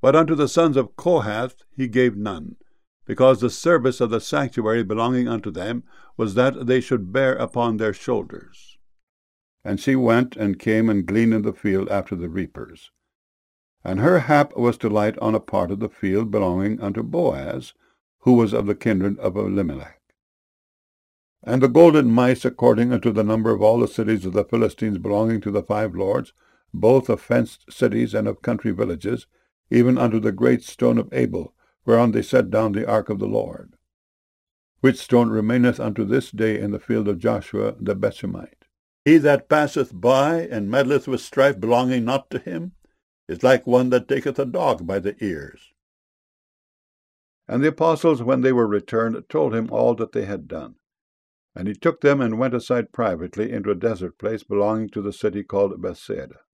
But unto the sons of Kohath he gave none, because the service of the sanctuary belonging unto them was that they should bear upon their shoulders. And she went and came and gleaned in the field after the reapers. And her hap was to light on a part of the field belonging unto Boaz, who was of the kindred of Elimelech. And the golden mice, according unto the number of all the cities of the Philistines belonging to the 5 lords, both of fenced cities and of country villages, even unto the great stone of Abel, whereon they set down the ark of the Lord, which stone remaineth unto this day in the field of Joshua the Bethshemite. He that passeth by and meddleth with strife belonging not to him is like one that taketh a dog by the ears. And the apostles, when they were returned, told him all that they had done. And he took them and went aside privately into a desert place belonging to the city called Bethsaida.